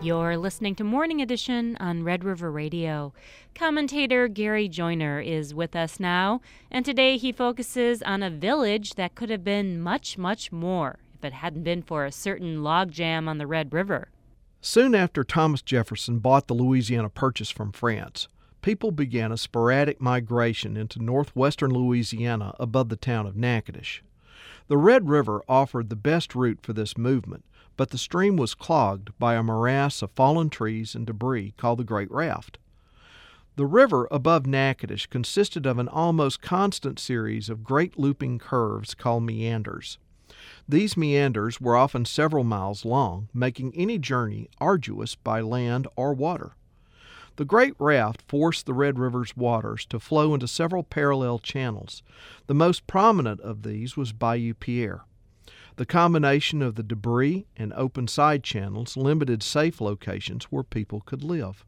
You're listening to Morning Edition on Red River Radio. Commentator Gary Joyner is with us now, and today he focuses on a village that could have been much, much more if it hadn't been for a certain logjam on the Red River. Soon after Thomas Jefferson bought the Louisiana Purchase from France, people began a sporadic migration into northwestern Louisiana above the town of Natchitoches. The Red River offered the best route for this movement, but the stream was clogged by a morass of fallen trees and debris called the Great Raft. The river above Natchitoches consisted of an almost constant series of great looping curves called meanders. These meanders were often several miles long, making any journey arduous by land or water. The Great Raft forced the Red River's waters to flow into several parallel channels. The most prominent of these was Bayou Pierre. The combination of the debris and open side channels limited safe locations where people could live.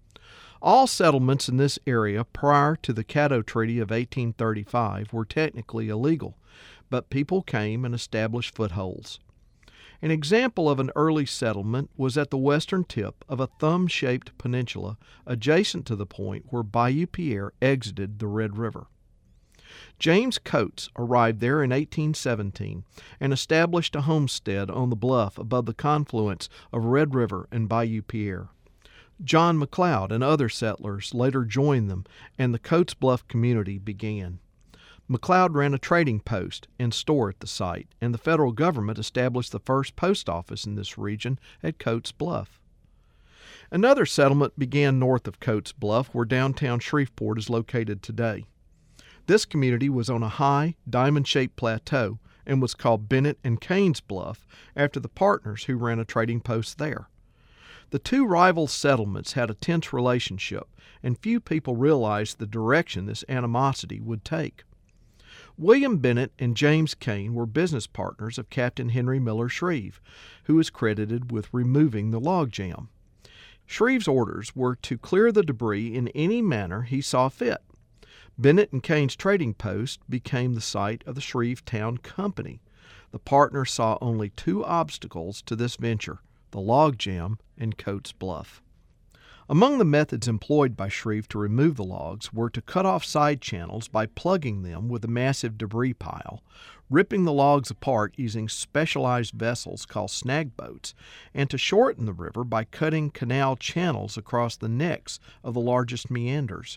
All settlements in this area prior to the Caddo Treaty of 1835 were technically illegal, but people came and established footholds. An example of an early settlement was at the western tip of a thumb-shaped peninsula adjacent to the point where Bayou Pierre exited the Red River. James Coates arrived there in 1817 and established a homestead on the bluff above the confluence of Red River and Bayou Pierre. John McLeod and other settlers later joined them, and the Coates Bluff community began. McLeod ran a trading post and store at the site, and the federal government established the first post office in this region at Coates Bluff. Another settlement began north of Coates Bluff, where downtown Shreveport is located today. This community was on a high, diamond-shaped plateau and was called Bennett and Kane's Bluff after the partners who ran a trading post there. The two rival settlements had a tense relationship, and few people realized the direction this animosity would take. William Bennett and James Kane were business partners of Captain Henry Miller Shreve, who is credited with removing the logjam. Shreve's orders were to clear the debris in any manner he saw fit. Bennett and Kane's trading post became the site of the Shrevetown Company. The partners saw only two obstacles to this venture, the logjam and Coates Bluff. Among the methods employed by Shreve to remove the logs were to cut off side channels by plugging them with a massive debris pile, ripping the logs apart using specialized vessels called snag boats, and to shorten the river by cutting canal channels across the necks of the largest meanders.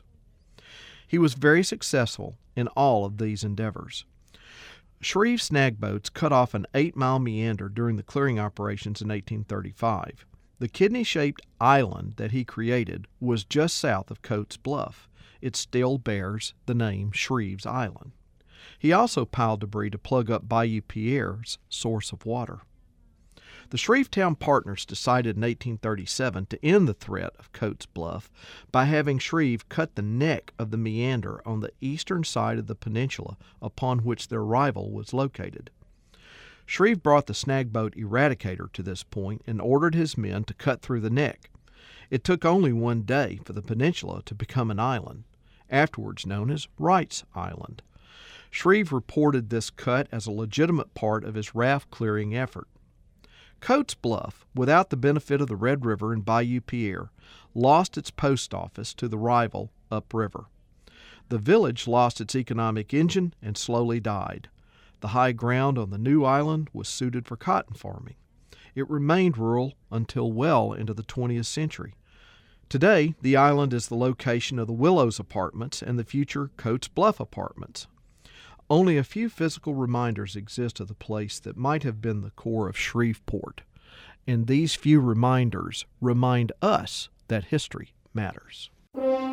He was very successful in all of these endeavors. Shreve's snag boats cut off an 8-mile meander during the clearing operations in 1835. The kidney-shaped island that he created was just south of Coates Bluff. It still bears the name Shreve's Island. He also piled debris to plug up Bayou Pierre's source of water. The Shrevetown partners decided in 1837 to end the threat of Coates Bluff by having Shreve cut the neck of the meander on the eastern side of the peninsula upon which their rival was located. Shreve brought the snagboat Eradicator to this point and ordered his men to cut through the neck. It took only one day for the peninsula to become an island, afterwards known as Wright's Island. Shreve reported this cut as a legitimate part of his raft clearing effort. Coates Bluff, without the benefit of the Red River and Bayou Pierre, lost its post office to the rival upriver. The village lost its economic engine and slowly died. The high ground on the new island was suited for cotton farming. It remained rural until well into the 20th century. Today, the island is the location of the Willows Apartments and the future Coates Bluff Apartments. Only a few physical reminders exist of the place that might have been the core of Shreveport, and these few reminders remind us that history matters.